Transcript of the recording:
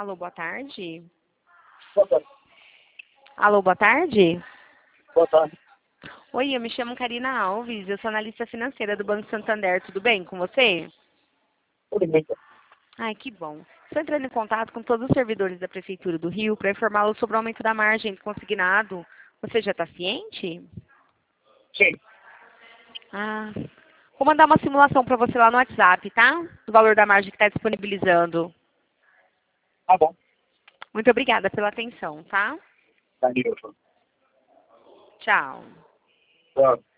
Alô, boa tarde. Boa tarde. Alô, boa tarde. Boa tarde. Oi, eu me chamo Karina Alves, eu sou analista financeira do Banco Santander. Tudo bem com você? Tudo bem. Ai, que bom. Estou entrando em contato com todos os servidores da Prefeitura do Rio para informá-los sobre o aumento da margem do consignado. Você já está ciente? Sim. Ah, vou mandar uma simulação para você lá no WhatsApp, tá? Do valor da margem que está disponibilizando. Tá bom. Muito obrigada pela atenção, tá? Tá, Nilson. Tchau. Tchau.